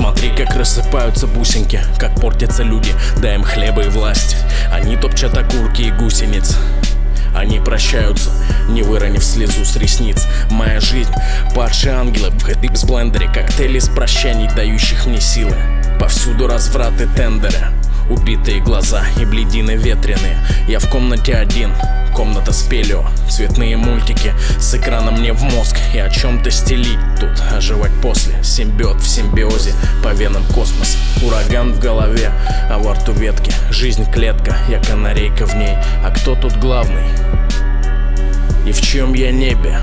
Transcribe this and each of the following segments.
Смотри, как рассыпаются бусинки, как портятся люди, дай им хлеба и власть. Они топчат окурки и гусениц. Они прощаются, не выронив слезу с ресниц. Моя жизнь — падшие ангелы в блендере, коктейли из прощаний, дающих мне силы. Повсюду развраты, тендеры, убитые глаза и бледины ветреные. Я в комнате один, комната с пелио. Цветные мультики с экрана мне в мозг. И о чем-то стелить тут, оживать после. Симбиот в симбиозе, по венам космос. Ураган в голове, а во рту ветки. Жизнь клетка, я канарейка в ней. А кто тут главный? И в чьем я небе?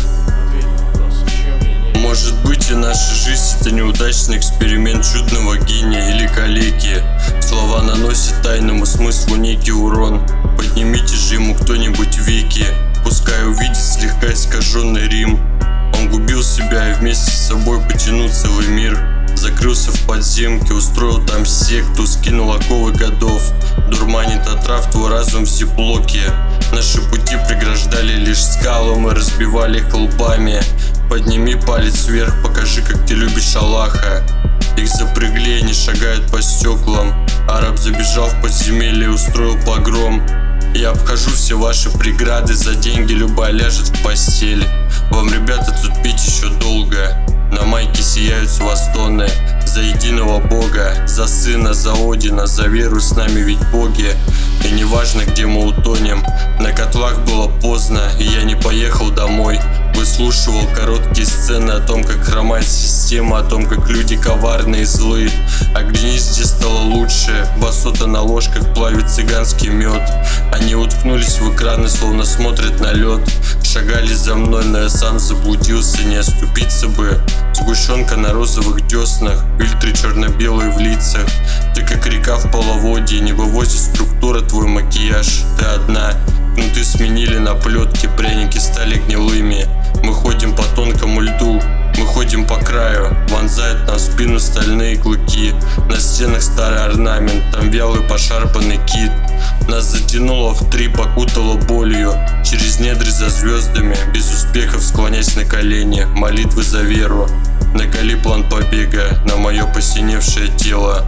Может быть, и наша жизнь — это неудачный эксперимент чудного гения или калеки. Слова наносят тайному смыслу некий урон. Поднимите же ему кто-нибудь веки, пускай увидит слегка искаженный Рим. Он губил себя и вместе с собой потянул целый мир. Закрылся в подземке, устроил там секту, скинул оковы годов. Дурманит отрав твой разум в зиплоке. Наши пути преграждали лишь скалы, мы разбивали их лбами. Подними палец вверх, покажи, как ты любишь Аллаха. Их запрягли, они шагают по стеклам. Араб забежал в подземелье и устроил погром. Я обхожу все ваши преграды, за деньги любая ляжет в постель. Вам, ребята, тут пить еще долго. На майке сияют с вас тоны. За единого Бога, за Сына, за Одина, за веру с нами ведь боги. И неважно, где мы утонем. На котлах было поздно, и я не поехал домой. Выслушивал короткие сцены о том, как хромает система, о том, как люди коварные и злые. Оглянись, где стало лучше. Басота на ложках плавит цыганский мед. Они уткнулись в экраны, словно смотрят на лед. Шагали за мной, но я сам заблудился. Не оступиться бы. Сгущенка на розовых деснах, фильтры черно-белые в лицах. Ты как река в половодье, не вывозит структура твой макияж. Ты одна, кнуты сменили на плетки, пряники стали гнилыми. Мы ходим по тонкому льду, мы ходим по краю. Вонзают нам в спину стальные клыки. На стенах старый орнамент, там вялый пошарпанный кит. Нас затянуло в три, покутало болью. Через недри за звездами, без успехов склонясь на колени. Молитвы за веру, накали план побега на мое посиневшее тело.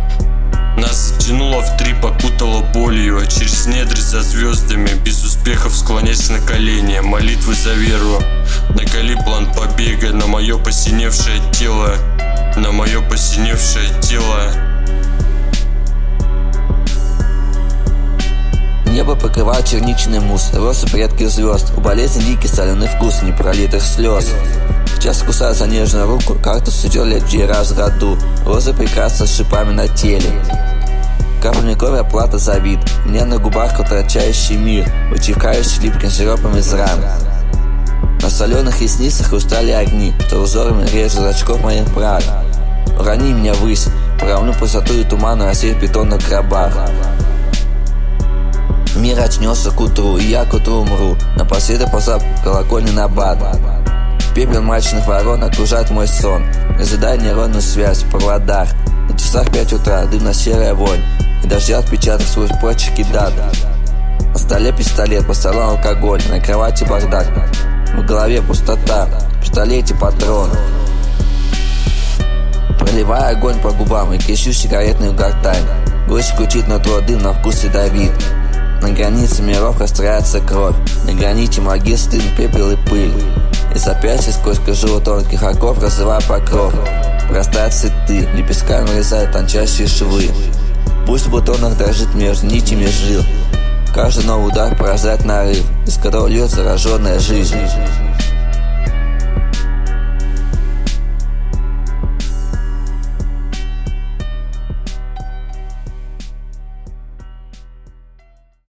Нас затянуло в три, покутало болью. Через недри за звездами, без успехов склонясь на колени. Молитвы за веру, накали план побега на мое посиневшее тело. На мое посиневшее тело. Небо покрывал черничный мусс, россыпь редких звезд. У болезни дикий соленый вкус непролитых слез. Сейчас кусаю за нежную руку, кактус идет лет 9 раз в году. Розы прекрасны с шипами на теле. Каплями крови оплата за вид. У меня на губах кровоточащий мир, вытекающий липким сиропом из ран. На соленых ресницах устали огни, что узорами режут зрачков моих брат. Урони меня ввысь, поравню пустоту и туман рассеет в бетонных гробах. Мир очнется к утру, и я к утру умру. Напоследок послал колокольный набат. Пепел мрачных ворон окружает мой сон. Ожидая нейронную связь в проводах. На часах 5 утра, дымно-серая вонь. И дождя отпечаток свой почки дат. На столе пистолет, по столу алкоголь. На кровати бардак, в голове пустота. В пистолете патрон. Проливая огонь по губам и кищу сигаретную гортань. Гвоздь крутит на твой дым на вкус ядовит. На границе миров растворяется кровь. На границе могил стын, пепел и пыль. И запястье сквозь кожуру тонких оков разрывая покров. Простают цветы, лепестками вырезают тончайшие швы. Пусть в бутонах дрожит между нитями жил. Каждый новый удар порождает нарыв, из которого льет зараженная жизнь.